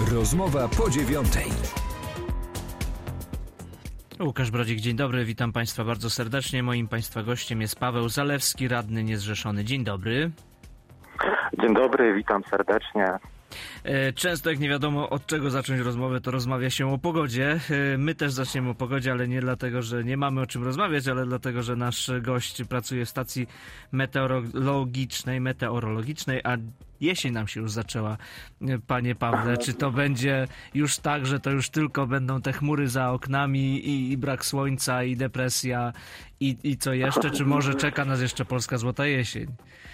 Rozmowa po 9:00. Łukasz Brodzik, dzień dobry, witam Państwa bardzo serdecznie. Moim Państwa gościem jest Paweł Zalewski, radny niezrzeszony. Dzień dobry. Dzień dobry, witam serdecznie. Często jak nie wiadomo od czego zacząć rozmowę, to rozmawia się o pogodzie. My też zaczniemy o pogodzie, ale nie dlatego, że nie mamy o czym rozmawiać, ale dlatego, że nasz gość pracuje w stacji meteorologicznej, a jesień nam się już zaczęła, panie Pawle. Czy to będzie już tak, że to już tylko będą te chmury za oknami i brak słońca i depresja i co jeszcze? Czy może czeka nas jeszcze polska złota jesień?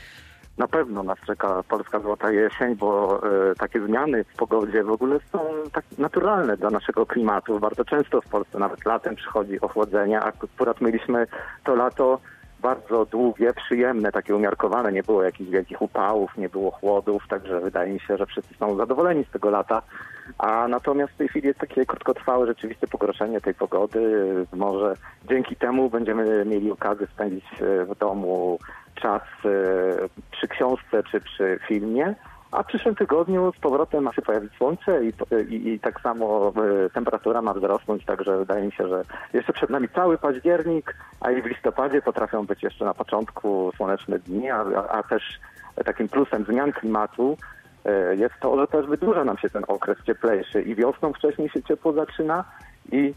Na pewno nas czeka polska złota jesień, bo takie zmiany w pogodzie w ogóle są tak naturalne dla naszego klimatu. Bardzo często w Polsce nawet latem przychodzi ochłodzenie, a akurat mieliśmy to lato bardzo długie, przyjemne, takie umiarkowane. Nie było jakichś wielkich upałów, nie było chłodów, także wydaje mi się, że wszyscy są zadowoleni z tego lata. A natomiast w tej chwili jest takie krótkotrwałe rzeczywiste pogorszenie tej pogody. Może dzięki temu będziemy mieli okazję spędzić w domu czas przy książce czy przy filmie, a w przyszłym tygodniu z powrotem ma się pojawić słońce i tak samo temperatura ma wzrosnąć, także wydaje mi się, że jeszcze przed nami cały październik, a i w listopadzie potrafią być jeszcze na początku słoneczne dni, a też takim plusem zmian klimatu jest to, że też wydłuża nam się ten okres cieplejszy i wiosną wcześniej się ciepło zaczyna i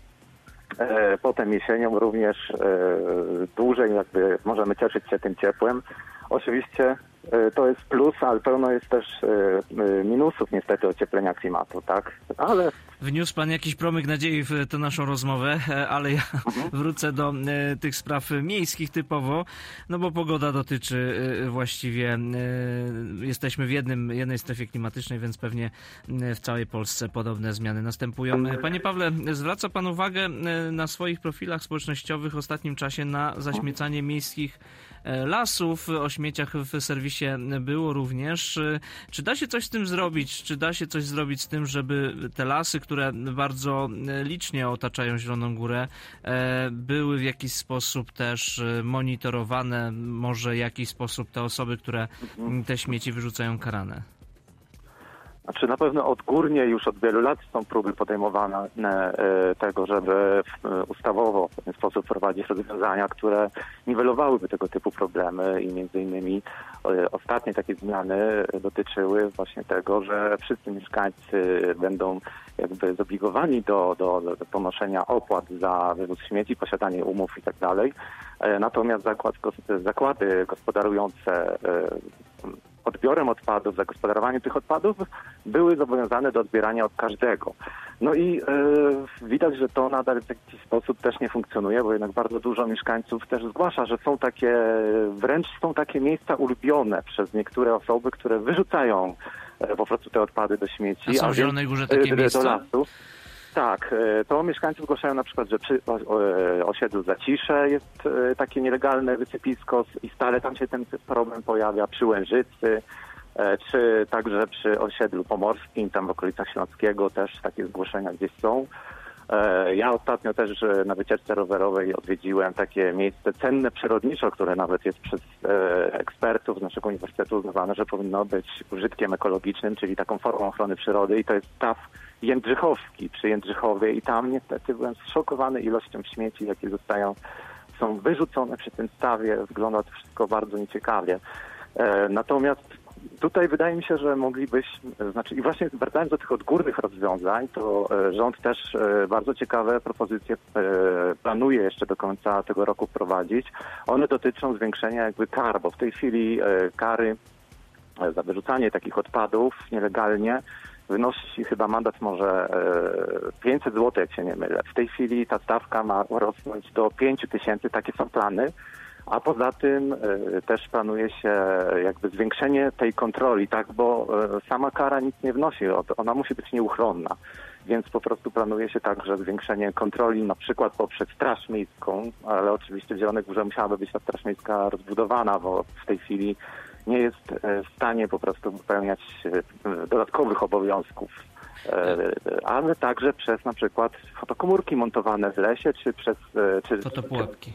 potem jesienią również dłużej jakby możemy cieszyć się tym ciepłem. Oczywiście to jest plus, ale pełno jest też minusów niestety ocieplenia klimatu, tak? Ale wniósł pan jakiś promyk nadziei w tę naszą rozmowę, ale ja wrócę do tych spraw miejskich typowo, no bo pogoda dotyczy właściwie, jesteśmy w jednej strefie klimatycznej, więc pewnie w całej Polsce podobne zmiany następują. Panie Pawle, zwraca pan uwagę na swoich profilach społecznościowych w ostatnim czasie na zaśmiecanie miejskich lasów. O śmieciach w serwisie było również. Czy da się coś z tym zrobić? Czy da się coś zrobić z tym, żeby te lasy, które bardzo licznie otaczają Zieloną Górę, były w jakiś sposób też monitorowane? Może w jakiś sposób te osoby, które te śmieci wyrzucają, karane? Znaczy na pewno odgórnie już od wielu lat są próby podejmowane tego, żeby ustawowo w pewien sposób wprowadzić rozwiązania, które niwelowałyby tego typu problemy i między innymi ostatnie takie zmiany dotyczyły właśnie tego, że wszyscy mieszkańcy będą jakby zobligowani do ponoszenia opłat za wywóz śmieci, posiadanie umów i tak dalej. Natomiast zakłady gospodarujące odbiorem odpadów, zagospodarowaniem tych odpadów były zobowiązane do odbierania od każdego. No i widać, że to nadal w jakiś sposób też nie funkcjonuje, bo jednak bardzo dużo mieszkańców też zgłasza, że wręcz są takie miejsca ulubione przez niektóre osoby, które wyrzucają po prostu te odpady do śmieci. A są w Zielonej Górze takie miejsca? Do lasu. Tak, to mieszkańcy zgłaszają na przykład, że przy osiedlu Zacisze jest takie nielegalne wysypisko i stale tam się ten problem pojawia, przy Łężycy, czy także przy osiedlu pomorskim, tam w okolicach Śląskiego też takie zgłoszenia gdzieś są. Ja ostatnio też na wycieczce rowerowej odwiedziłem takie miejsce cenne przyrodniczo, które nawet jest przez ekspertów z naszego uniwersytetu uznawane, że powinno być użytkiem ekologicznym, czyli taką formą ochrony przyrody i to jest staw Jędrzychowski przy Jędrzychowie i tam niestety byłem zszokowany ilością śmieci, jakie są wyrzucone przy tym stawie. Wygląda to wszystko bardzo nieciekawie. Natomiast tutaj wydaje mi się, że i właśnie wracając do tych odgórnych rozwiązań, to rząd też bardzo ciekawe propozycje planuje jeszcze do końca tego roku wprowadzić. One dotyczą zwiększenia jakby kar, bo w tej chwili kary za wyrzucanie takich odpadów nielegalnie wynosi chyba mandat może 500 zł, jak się nie mylę. W tej chwili ta stawka ma rosnąć do 5 000, takie są plany. A poza tym też planuje się jakby zwiększenie tej kontroli, tak, bo sama kara nic nie wnosi, ona musi być nieuchronna. Więc po prostu planuje się także zwiększenie kontroli, na przykład poprzez Straż Miejską, ale oczywiście w Zielonej Górze musiałaby być ta Straż Miejska rozbudowana, bo w tej chwili nie jest w stanie po prostu wypełniać dodatkowych obowiązków. Ale także przez na przykład fotokomórki montowane w lesie, czy przez... Fotopułapki.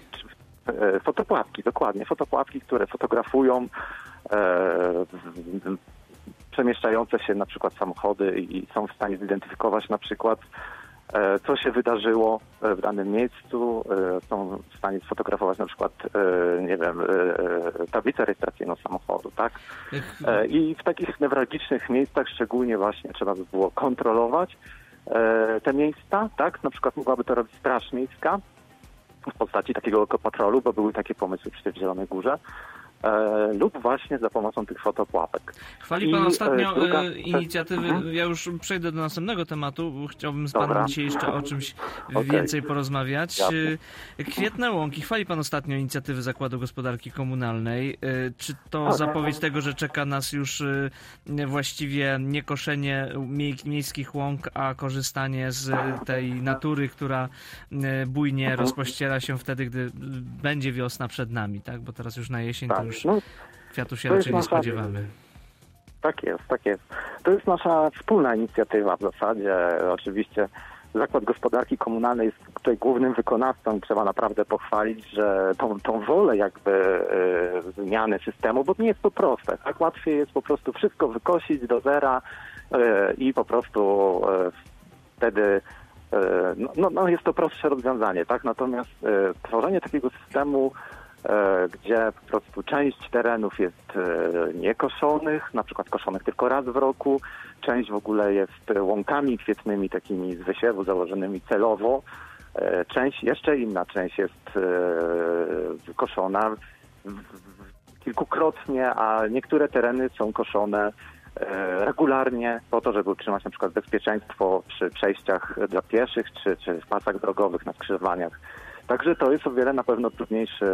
Fotopułapki, dokładnie. Fotopułapki, które fotografują przemieszczające się na przykład samochody i są w stanie zidentyfikować na przykład co się wydarzyło w danym miejscu, są w stanie sfotografować na przykład, nie wiem, tablicę rejestracyjną samochodu, tak? I w takich newralgicznych miejscach szczególnie właśnie trzeba by było kontrolować te miejsca, tak? Na przykład mogłaby to robić Straż Miejska w postaci takiego ekopatrolu, bo były takie pomysły przecież w Zielonej Górze. Lub właśnie za pomocą tych fotopułapek. Chwali pan ostatnio inicjatywy, ja już przejdę do następnego tematu, bo chciałbym z panem dzisiaj jeszcze o czymś więcej porozmawiać. Jasne. Kwietne łąki. Chwali pan ostatnio inicjatywy Zakładu Gospodarki Komunalnej. Czy to zapowiedź tego, że czeka nas już właściwie nie koszenie miejskich łąk, a korzystanie z tej natury, która bujnie rozpościera się wtedy, gdy będzie wiosna przed nami, tak? Bo teraz już na jesień to już kwiatów się raczej nie spodziewamy. Tak jest. To jest nasza wspólna inicjatywa w zasadzie. Oczywiście Zakład Gospodarki Komunalnej jest tutaj głównym wykonawcą. Trzeba naprawdę pochwalić, że tą wolę jakby zmiany systemu, bo nie jest to proste. Tak łatwiej jest po prostu wszystko wykosić do zera i po prostu wtedy jest to prostsze rozwiązanie, tak? Natomiast tworzenie takiego systemu, gdzie po prostu część terenów jest niekoszonych, na przykład koszonych tylko raz w roku, część w ogóle jest łąkami kwietnymi, takimi z wysiewu założonymi celowo, jeszcze inna część jest koszona kilkukrotnie, a niektóre tereny są koszone regularnie po to, żeby utrzymać na przykład bezpieczeństwo przy przejściach dla pieszych czy w pasach drogowych na skrzyżowaniach. Także to jest o wiele na pewno trudniejszy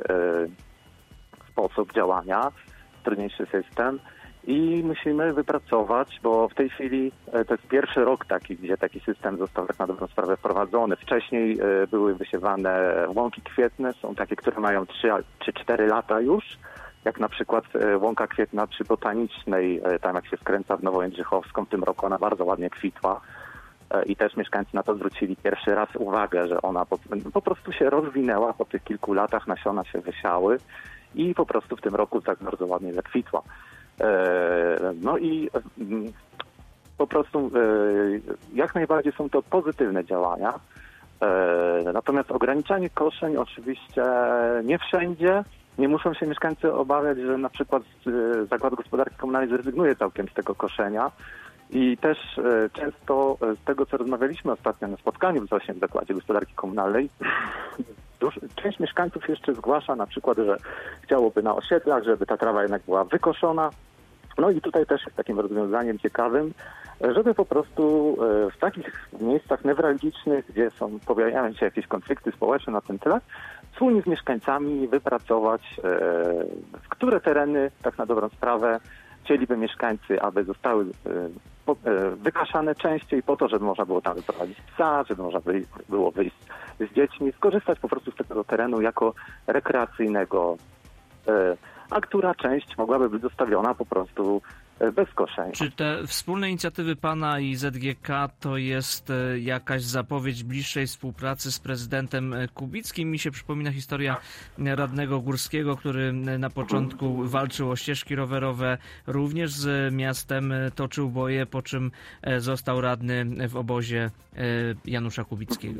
sposób działania, trudniejszy system i musimy wypracować, bo w tej chwili to jest pierwszy rok taki, gdzie taki system został tak na dobrą sprawę wprowadzony. Wcześniej były wysiewane łąki kwietne, są takie, które mają 3 czy 4 lata już, jak na przykład łąka kwietna przy Botanicznej, tam jak się skręca w Nowojędrzychowską, w tym roku ona bardzo ładnie kwitła. I też mieszkańcy na to zwrócili pierwszy raz uwagę, że ona po prostu się rozwinęła po tych kilku latach, nasiona się wysiały i po prostu w tym roku tak bardzo ładnie zakwitła. No i po prostu jak najbardziej są to pozytywne działania. Natomiast ograniczanie koszeń oczywiście nie wszędzie. Nie muszą się mieszkańcy obawiać, że na przykład Zakład Gospodarki Komunalnej zrezygnuje całkiem z tego koszenia. I też często z tego, co rozmawialiśmy ostatnio na spotkaniu właśnie w Zakładzie Gospodarki Komunalnej, część mieszkańców jeszcze zgłasza na przykład, że chciałoby na osiedlach, żeby ta trawa jednak była wykoszona. No i tutaj też jest takim rozwiązaniem ciekawym, żeby po prostu w takich miejscach newralgicznych, gdzie pojawiają się jakieś konflikty społeczne na tym tle, wspólnie z mieszkańcami wypracować, które tereny tak na dobrą sprawę chcieliby mieszkańcy, aby zostały wykaszane częściej po to, żeby można było tam wyprowadzić psa, żeby można było wyjść z dziećmi, skorzystać po prostu z tego terenu jako rekreacyjnego, a która część mogłaby być zostawiona po prostu bez koszenia. Czy te wspólne inicjatywy pana i ZGK to jest jakaś zapowiedź bliższej współpracy z prezydentem Kubickim? Mi się przypomina historia radnego Górskiego, który na początku walczył o ścieżki rowerowe, również z miastem toczył boje, po czym został radny w obozie Janusza Kubickiego.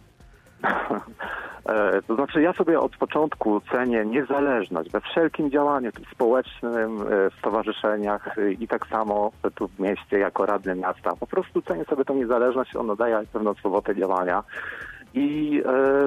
To znaczy ja sobie od początku cenię niezależność we wszelkim działaniu społecznym, w stowarzyszeniach i tak samo tu w mieście jako radny miasta. Po prostu cenię sobie tą niezależność, ona daje pewną swobodę działania i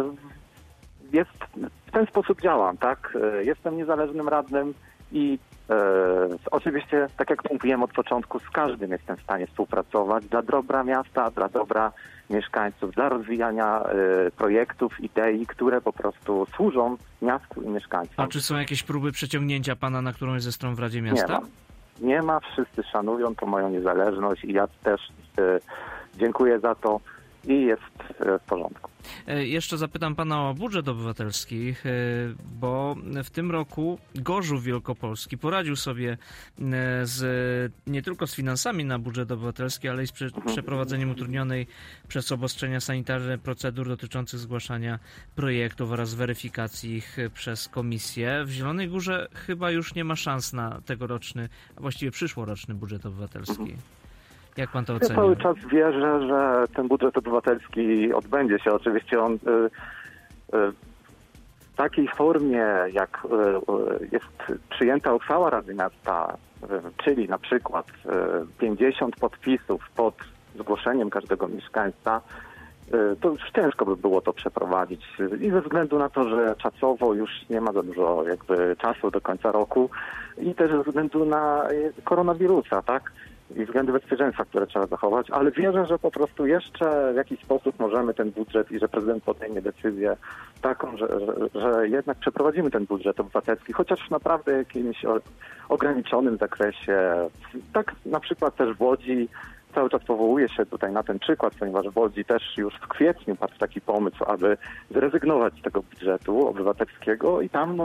w ten sposób działam, tak? Jestem niezależnym radnym i oczywiście, tak jak mówiłem od początku, z każdym jestem w stanie współpracować dla dobra miasta, dla dobra mieszkańców, dla rozwijania projektów, idei, które po prostu służą miastu i mieszkańcom. A czy są jakieś próby przeciągnięcia pana na którąś ze stron w Radzie Miasta? Nie ma. Wszyscy szanują tą moją niezależność i ja też dziękuję za to i jest w porządku. Jeszcze zapytam pana o budżet obywatelski, bo w tym roku Gorzów Wielkopolski poradził sobie nie tylko z finansami na budżet obywatelski, ale i z przeprowadzeniem utrudnionej przez obostrzenia sanitarne procedur dotyczących zgłaszania projektów oraz weryfikacji ich przez komisję. W Zielonej Górze chyba już nie ma szans na tegoroczny, a właściwie przyszłoroczny budżet obywatelski. Jak pan to ocenia? Ja cały czas wierzę, że ten budżet obywatelski odbędzie się. Oczywiście on w takiej formie, jak jest przyjęta uchwała Rady Miasta, czyli na przykład 50 podpisów pod zgłoszeniem każdego mieszkańca, to już ciężko by było to przeprowadzić. I ze względu na to, że czasowo już nie ma za dużo czasu do końca roku i też ze względu na koronawirusa, tak? I względy bezpieczeństwa, które trzeba zachować, ale wierzę, że po prostu jeszcze w jakiś sposób możemy ten budżet i że prezydent podejmie decyzję taką, że jednak przeprowadzimy ten budżet obywatelski, chociaż w naprawdę jakimś ograniczonym zakresie. Tak na przykład też w Łodzi, cały czas powołuję się tutaj na ten przykład, ponieważ w Łodzi też już w kwietniu padł taki pomysł, aby zrezygnować z tego budżetu obywatelskiego i tam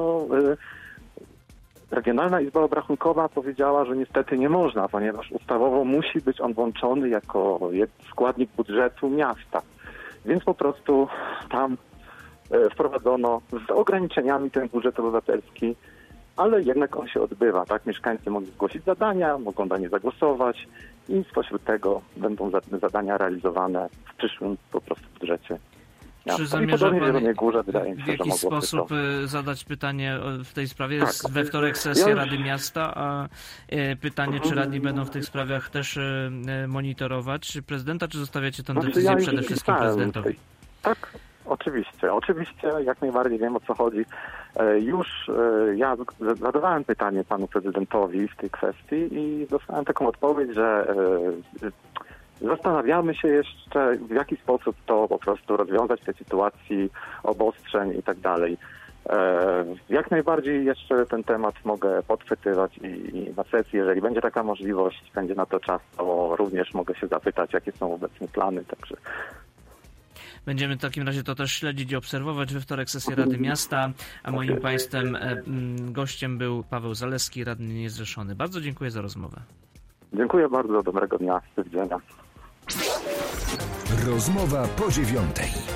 Regionalna Izba Obrachunkowa powiedziała, że niestety nie można, ponieważ ustawowo musi być on włączony jako składnik budżetu miasta. Więc po prostu tam wprowadzono z ograniczeniami ten budżet obywatelski, ale jednak on się odbywa, tak? Mieszkańcy mogli zgłosić zadania, mogą na nie zagłosować i spośród tego będą zadania realizowane w przyszłym po prostu budżecie. Czy zamierza pan Górze, wydaje mi się, w jakiś sposób zadać pytanie w tej sprawie? Jest we wtorek sesja Rady Miasta, a pytanie, czy radni będą w tych sprawach też monitorować prezydenta, czy zostawiacie tę decyzję przede wszystkim prezydentowi? Tak, oczywiście, jak najbardziej wiem, o co chodzi. Ja zadawałem pytanie panu prezydentowi w tej kwestii i dostałem taką odpowiedź, że zastanawiamy się jeszcze, w jaki sposób to po prostu rozwiązać w tej sytuacji obostrzeń i tak dalej. Jak najbardziej jeszcze ten temat mogę podchwytywać i na sesji, jeżeli będzie taka możliwość, będzie na to czas, to również mogę się zapytać, jakie są obecne plany. Także będziemy w takim razie to też śledzić i obserwować we wtorek sesję Rady Miasta, a moim państwem gościem był Paweł Zalewski, radny niezrzeszony. Bardzo dziękuję za rozmowę. Dziękuję bardzo, dobrego dnia, do widzenia. Rozmowa po 9:00.